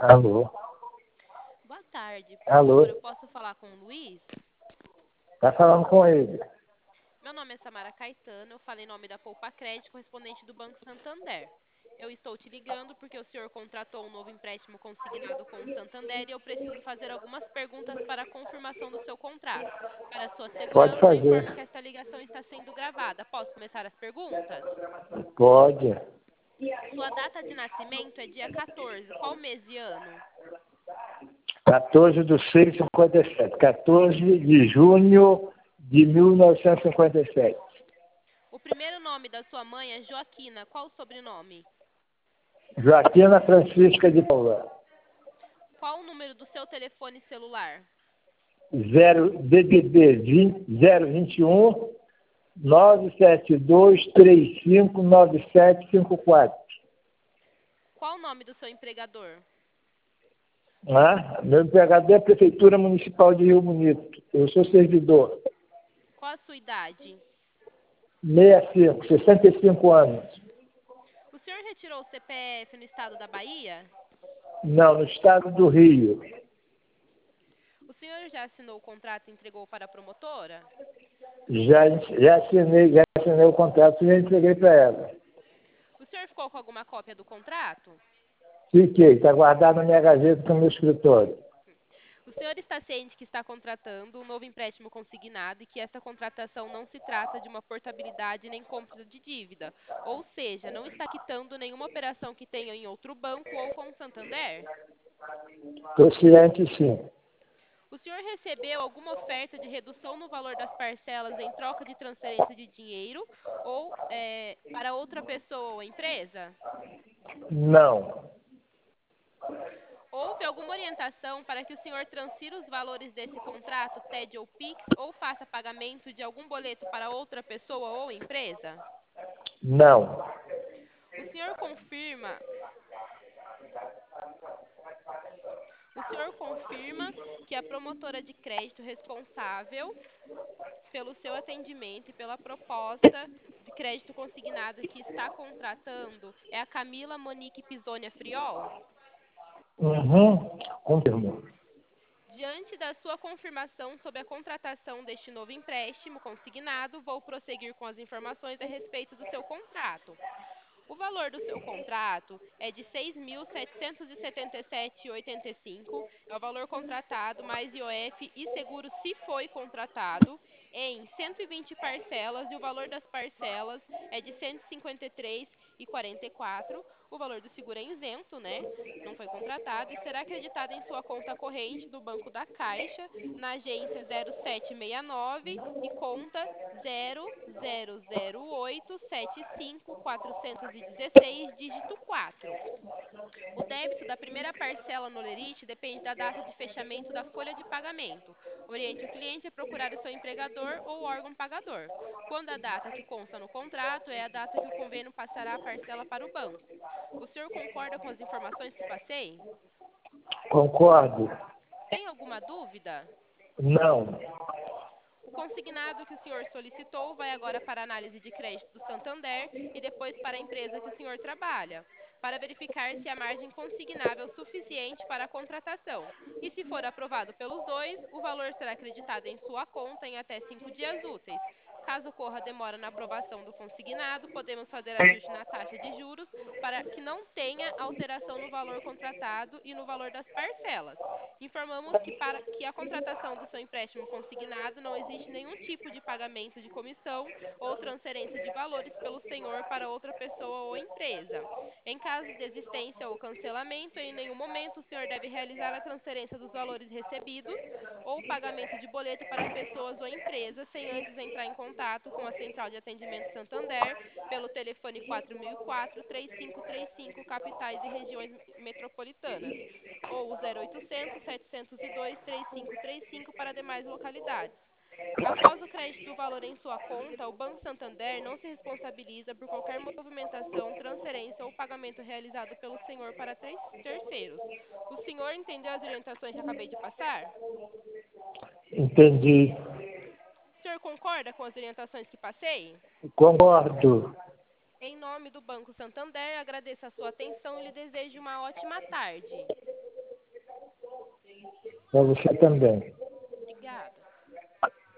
Alô? Boa tarde, por Alô? favor, eu posso falar com o Luiz? Tá falando com ele. Meu nome é Samara Caetano, eu falo em nome da Poupa Crédito, correspondente do Banco Santander. Eu estou te ligando porque o senhor contratou um novo empréstimo consignado com o Santander e eu preciso fazer algumas perguntas para a confirmação do seu contrato. Para sua Pode segurança, eu fazer. informo que esta ligação está sendo gravada. Posso começar as perguntas? Pode. Sua data de nascimento é dia 14. Qual mês e ano? 14/6/57. 14 de junho de 1957. O primeiro nome da sua mãe é Joaquina. Qual o sobrenome? Joaquina Francisca de Paula. Qual o número do seu telefone celular? 0 DDD 021 972359754. Qual o nome do seu empregador? Meu empregador é a Prefeitura Municipal de Rio Bonito. Eu sou servidor. Qual a sua idade? 65 anos. O senhor retirou o CPF no estado da Bahia? Não, no estado do Rio. O senhor já assinou o contrato e entregou para a promotora? Já assinei o contrato e já entreguei para ela. O senhor ficou com alguma cópia do contrato? Fiquei, está guardado na minha gaveta no meu escritório. O senhor está ciente que está contratando um novo empréstimo consignado e que esta contratação não se trata de uma portabilidade nem compra de dívida, ou seja, não está quitando nenhuma operação que tenha em outro banco ou com o Santander? Estou ciente, sim. O senhor recebeu alguma oferta de redução no valor das parcelas em troca de transferência de dinheiro ou para outra pessoa ou empresa? Não. Houve alguma orientação para que o senhor transfira os valores desse contrato, TED ou PIX, ou faça pagamento de algum boleto para outra pessoa ou empresa? Não. O senhor confirma, o senhor confirma que a promotora de crédito responsável pelo seu atendimento e pela proposta de crédito consignado que está contratando é a Camila Monique Pisonia Friol? Confirmo. Diante da sua confirmação sobre a contratação deste novo empréstimo consignado, vou prosseguir com as informações a respeito do seu contrato. O valor do seu contrato é de R$ 6.777,85, é o valor contratado mais IOF e seguro se foi contratado, em 120 parcelas, e o valor das parcelas é de R$ 153,44. O valor do seguro é isento, né? Não foi contratado e será acreditado em sua conta corrente do Banco da Caixa, na agência 0769 e conta 000875.416, dígito 4. O débito da primeira parcela no Lerite depende da data de fechamento da folha de pagamento. Oriente o cliente a procurar o seu empregador ou órgão pagador. Quando a data que consta no contrato é a data que o convênio passará a parcela para o banco. O senhor concorda com as informações que passei? Concordo. Tem alguma dúvida? Não. O consignado que o senhor solicitou vai agora para a análise de crédito do Santander e depois para a empresa que o senhor trabalha, para verificar se a margem consignável é suficiente para a contratação. E se for aprovado pelos dois, o valor será acreditado em sua conta em até 5 dias úteis. Caso ocorra demora na aprovação do consignado, podemos fazer ajuste na taxa de juros para que não tenha alteração no valor contratado e no valor das parcelas. Informamos que para que a contratação do seu empréstimo consignado não existe nenhum tipo de pagamento de comissão ou transferência de valores pelo senhor para outra pessoa ou empresa. Em caso de desistência ou cancelamento, em nenhum momento o senhor deve realizar a transferência dos valores recebidos ou o pagamento de boleto para pessoas ou empresas sem antes entrar em contato com a Central de Atendimento Santander pelo telefone 4004-3535, capitais e regiões metropolitanas, ou o 0800-702-3535 para demais localidades. Após o crédito do valor em sua conta, o Banco Santander não se responsabiliza por qualquer movimentação, transferência ou pagamento realizado pelo senhor para terceiros. O senhor entendeu as orientações que acabei de passar? Entendi. O senhor concorda com as orientações que passei? Concordo. Em nome do Banco Santander, agradeço a sua atenção e lhe desejo uma ótima tarde. Para você também.